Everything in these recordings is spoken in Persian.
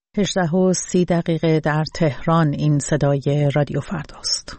18:30 در تهران. این صدای رادیو فرداست.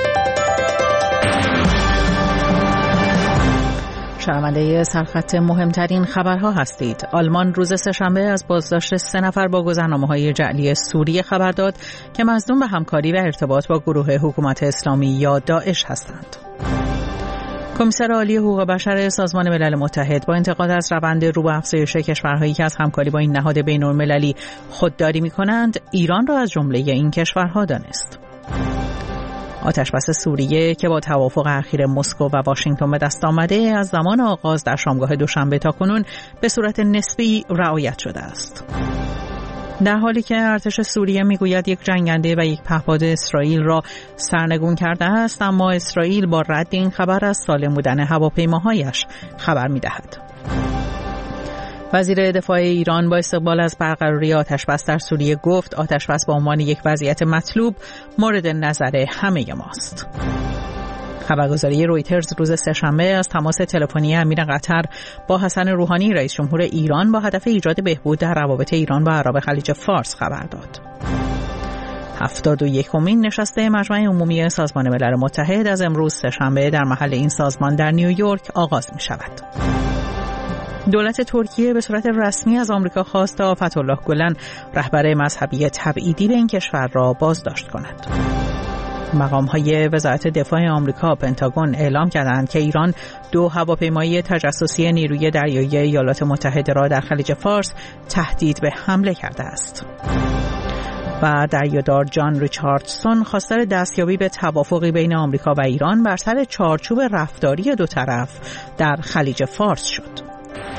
شنونده سرخط مهمترین خبرها هستید. آلمان روز سه‌شنبه از بازداشت 3 نفر با گذرنامه‌های جعلی سوریه خبر داد که مظنون به همکاری و ارتباط با گروه حکومت اسلامی یا داعش هستند. کمیسر عالی حقوق بشر سازمان ملل متحد با انتقاد از روند رو به افزایش کشورهایی که از همکاری با این نهاد بین‌المللی خودداری می‌کنند، ایران را از جمله این کشورها دانست. آتشبس سوریه که با توافق اخیر مسکو و واشنگتن به دست آمده از زمان آغاز در شامگاه دوشنبه تا کنون به صورت نسبی رعایت شده است. در حالی که ارتش سوریه میگوید یک جنگنده و یک پهپاد اسرائیل را سرنگون کرده است، اما اسرائیل با رد این خبر از سالم بودن هواپیماهایش خبر می‌دهد. وزیر دفاع ایران با استقبال از برقراری آتشبس در سوریه گفت آتشبس به عنوان یک وضعیت مطلوب مورد نظر همه ماست. خبرگزاری رویترز روز سه‌شنبه از تماس تلفنی امیر قطر با حسن روحانی رئیس جمهور ایران با هدف ایجاد بهبود در روابط ایران و عرب خلیج فارس خبر داد. 71مین نشست مجمع عمومی سازمان ملل متحد از امروز سه‌شنبه در محل این سازمان در نیویورک آغاز می شود. دولت ترکیه به صورت رسمی از آمریکا خواست تا فتح‌الله گلن رهبر مذهبی تبعیدی به این کشور را بازداشت کند. مقام‌های وزارت دفاع آمریکا پنتاگون اعلام کردند که ایران 2 هواپیمای تجسسی نیروی دریایی ایالات متحده را در خلیج فارس تهدید به حمله کرده است. و دریادار جان ریچاردسون خواستار دستیابی به توافقی بین آمریکا و ایران بر سر چارچوب رفتاری دو طرف در خلیج فارس شد.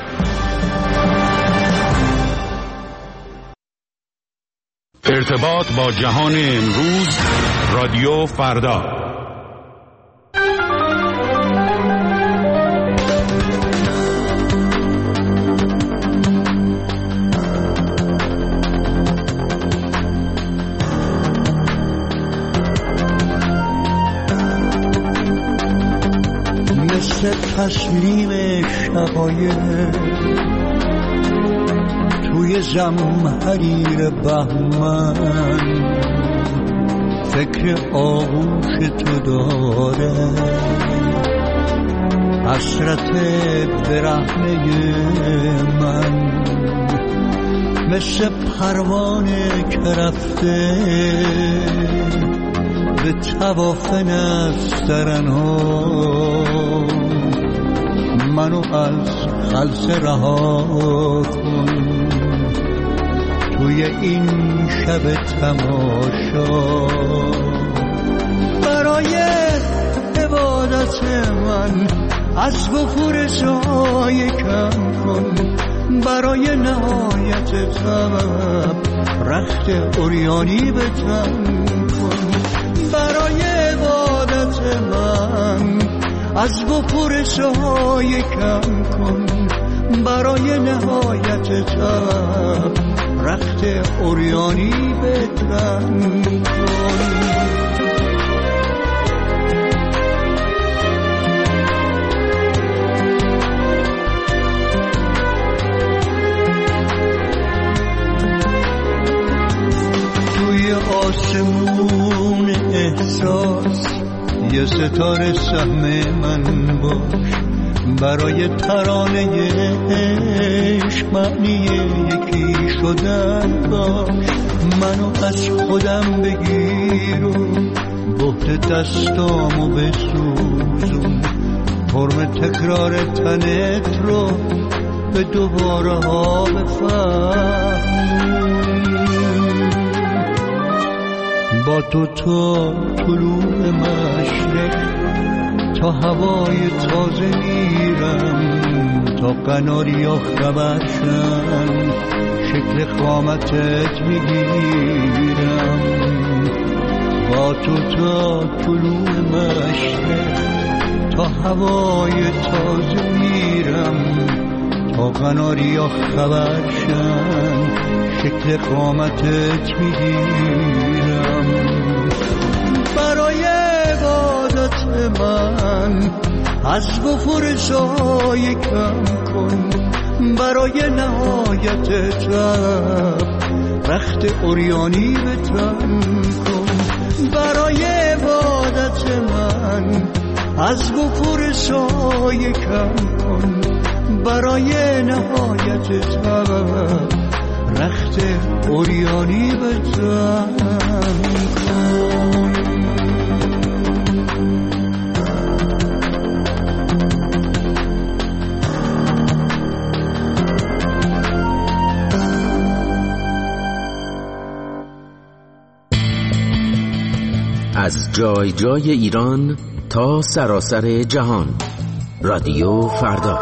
ارتباط با جهان امروز، رادیو فردا. مثل تسلیم شقایق توی زمحریر بهمن فکر آغوش تو داره، حسرت برهنه من مثل پروانه که رفته به طواف نسترنها منو از خلص رها کن توی این شب تماشا. برای عبادت من از وفور سایه کم کن، برای نهایت طلب رخت عریانی به تن کن، برای عبادت من از وفور سایه کم کن، برای نهایت طلب رخت عریانی به تن کن. توی آسمون احساس یه ستاره سهم من باش، برای ترانه عشق معنی یکی شدن باش. منو از خودم بگیر و بهت دستامو بسوزون، فرم تکرار تنت رو به دوباره ها بفهمون. با تو تا طلوع مشرق تا هوای تازه میرم، تا قناریا خبرشن شکل قامتت میگیرم. با تو تا طلوع مشرق تا هوای تازه میرم، تا قناریا خبرشن شکل قامتت میگیرم. برای عبادت من از وفور سایه کم کن، برای نهایت طلب رخت رخت اوریانی به تن کن. برای عبادت من از بخور سایه کم کن. برای نهایت طبع رخت اوریانی به تن کن. از جای جای ایران تا سراسر جهان، رادیو فردا.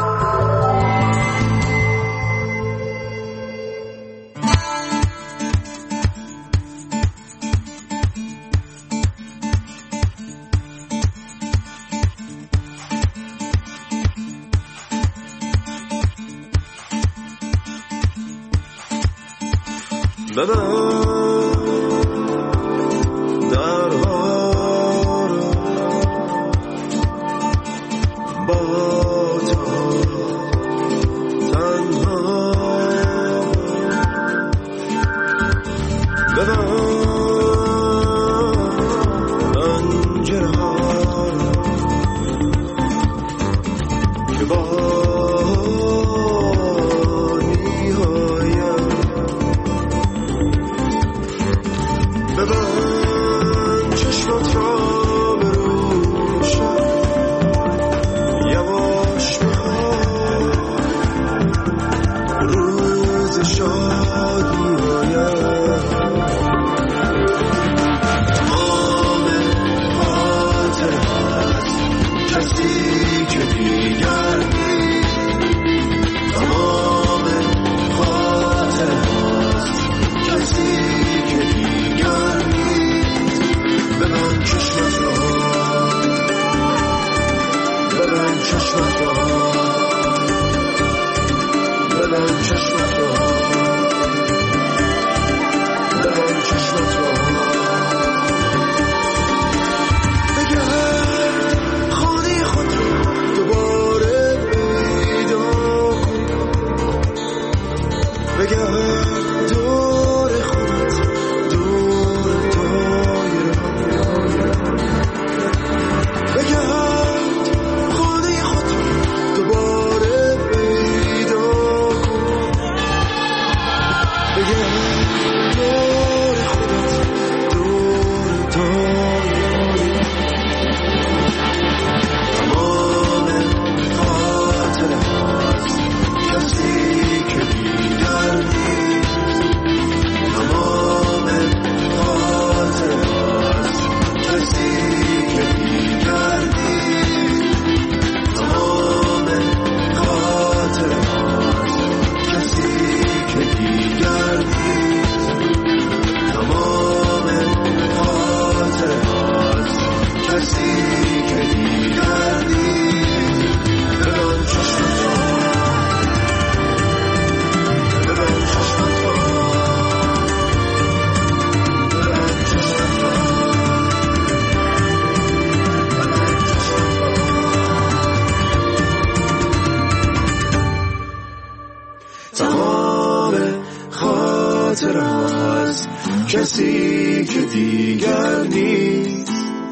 کسی که دیگر نیست،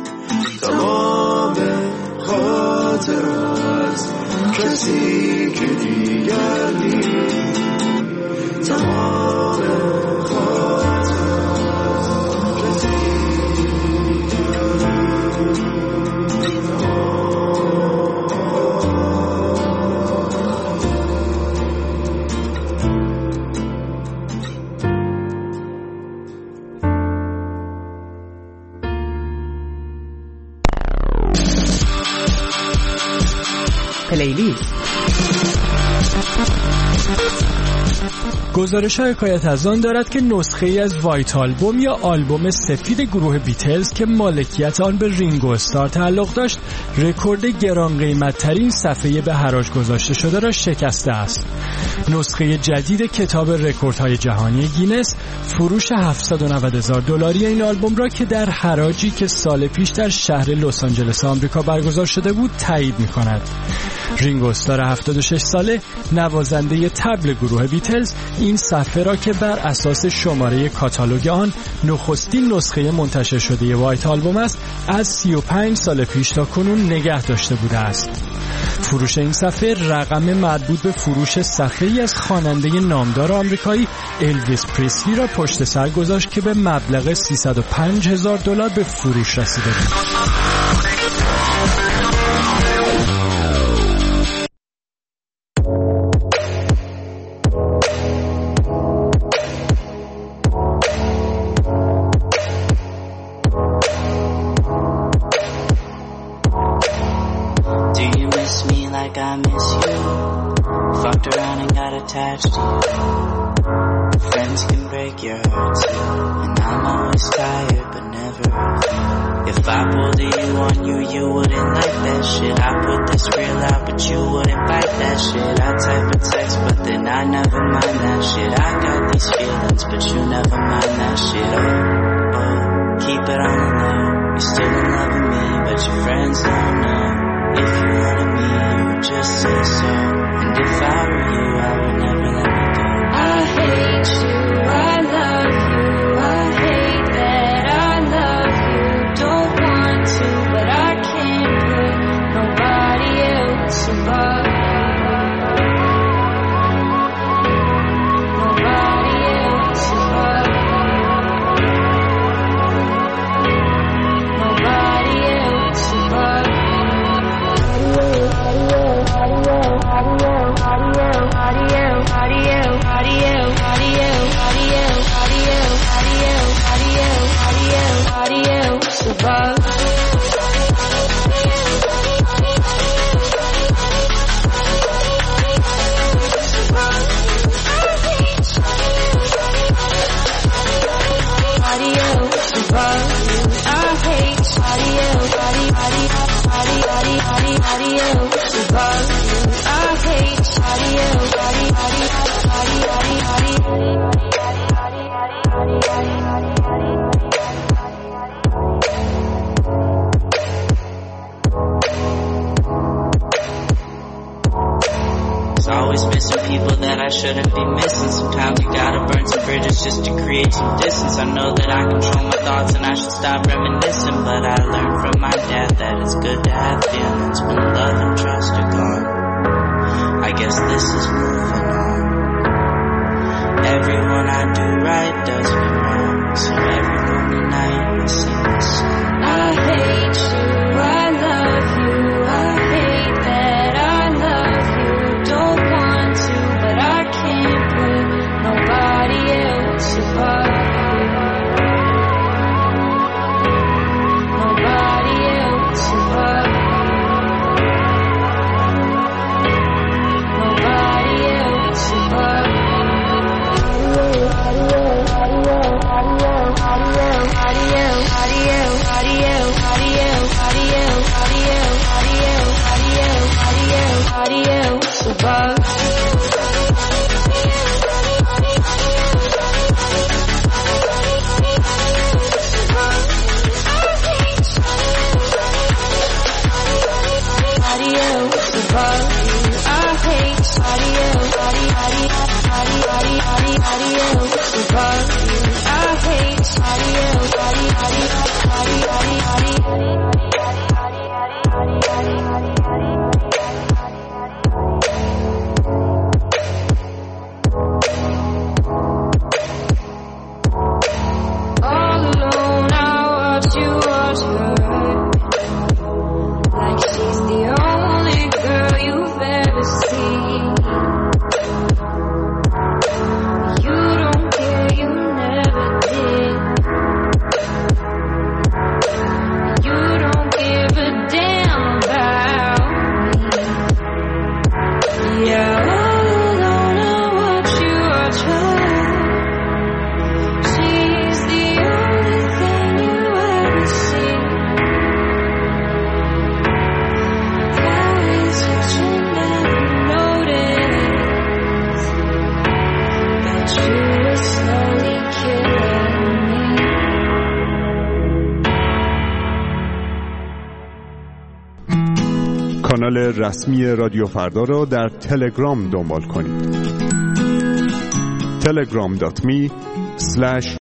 تمام خاطرات کسی که دیگر نیست، تمام خاطرات کسی پلیلیست. گزارش حکایت از آن دارد که نسخه ای از وایت آلبوم یا آلبوم سفید گروه بیتلز که مالکیت آن به رینگو استار تعلق داشت، رکورد گران قیمت ترین صفحه به حراج گذاشته شده را شکسته است. نسخه جدید کتاب رکوردهای جهانی گینس فروش $790,000 این آلبوم را که در حراجی که سال پیش در شهر لس آنجلس آمریکا برگزار شده بود تایید می‌کند. رینگو استار 76 ساله نوازنده طبل گروه بیتلز، این صفحه را که بر اساس شماره کاتالوگ آن نخستین نسخه منتشر شده وایت آلبوم است، از 35 سال پیش تا کنون نگه داشته بوده است. فروش این صفحه رقم مربوط به فروش صفحه‌ای از خواننده نامدار آمریکایی الویس پریسلی را پشت سر گذاشت که به مبلغ $305,000 به فروش رسیده بود. I miss you. Fucked around and got attached to you. Friends can break your heart too. And I'm always tired but never of you. If I pulled a you on you, you wouldn't like that shit. I put this real out but you wouldn't fight that shit. I type a text but then I never mind that shit. I got these feelings but you never mind that shit. Oh, keep it on the low. You're still in love with me but your friends don't know. If you wanted me, you would just say so. And if I were you, I would never let me go. I hate you, I love you. I hate that I love you. Don't want to, but I can't put nobody else above. Nobody else above. Nobody else above. I shouldn't be missing. Sometimes you gotta burn some bridges just to create some distance. I know that I control my thoughts and I should stop reminiscing, but I learned from my dad that it's good to have feelings when love and trust are gone. I guess this is moving on. Everyone I do right does me wrong, so every lonely night I sing this song. I hate you, I love you, I hate that I love you. Don't want to, but I can't put nobody else above. Nobody else above. Nobody else above. کانال رسمی رادیو فردا را در تلگرام دنبال کنید. telegram.me/RadioFarda